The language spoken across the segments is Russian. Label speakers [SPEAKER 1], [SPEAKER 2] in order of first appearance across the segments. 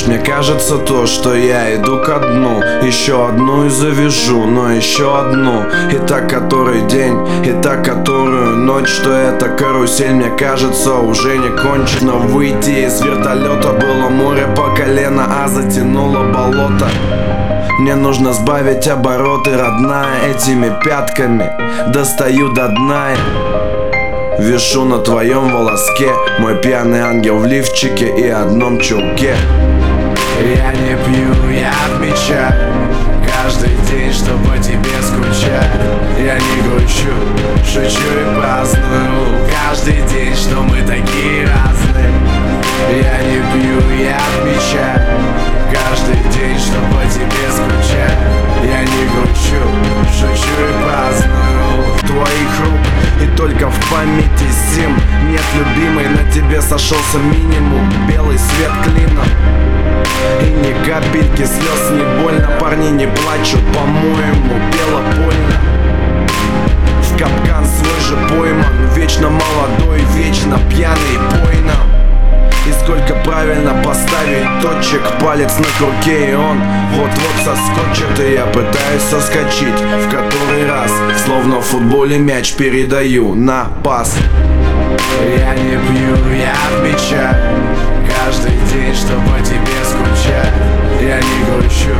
[SPEAKER 1] Малыш, мне кажется то, что я иду ко дну. Еще одну и завяжу, но еще одну. И так который день, и так которую ночь. Что эта карусель, мне кажется, уже не кончена. Выйти из вертолета было море по колено, а затянуло болото. Мне нужно сбавить обороты, родная. Этими пятками достаю до дна. Вишу на твоем волоске, мой пьяный ангел в лифчике и одном чулке. Я не пью, я отмечаю каждый день, чтобы по тебе скучать. Я не грущу, шучу и праздную каждый день, что мы такие разные. Я не пью, я отмечаю каждый день, чтобы по тебе скучать. Я не грущу, шучу и праздную твоих рук. И только в памяти зим нет любимой, на тебе сошелся минимум. Белый свет клином и ни капельки слез, не больно. Парни не плачут, по-моему, бело больно. В капкан свой же пойман, вечно молодой, вечно пьяный пойном. И сколько правильно поставить точек, палец на курке, и он вот-вот соскочит. И я пытаюсь соскочить в который раз, словно в футболе мяч передаю на пас. Я не пью, я отмечаю каждый день, что по тебе скучать. Я не грущу.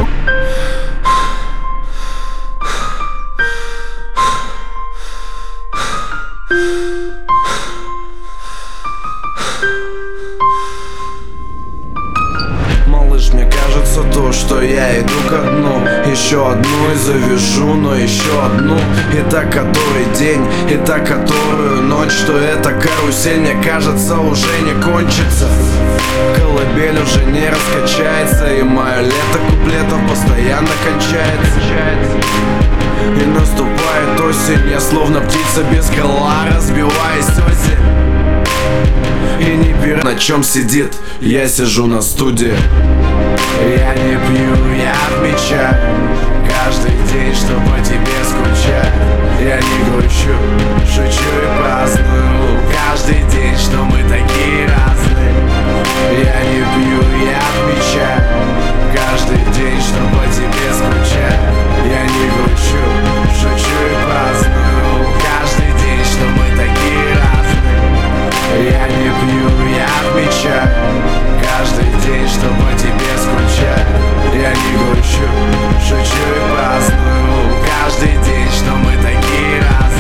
[SPEAKER 1] Малыш, мне кажется то, что я иду ко дну. Еще одну и завяжу, но еще одну. И так который день, и так которую ночь. Что эта карусель, мне кажется, уже не кончится. Колыбель уже не раскачается, и мое лето куплетов постоянно кончается. И наступает осень, я словно птица без крыла, разбиваясь осень. И не пир, на чем сидит, я сижу на студии. Я не пью, я отмечаю каждый день, что по тебе скучать. Я не грущу, шучу и праздную каждый день, что мы такие разные. Я не пью, я отмечаю каждый день, что по тебе скучать. Я не грущу, шучу и праздную каждый день, что мы такие разные. Я не пью, я отмечаю каждый день, что по тебе скучать. Я не грущу, шучу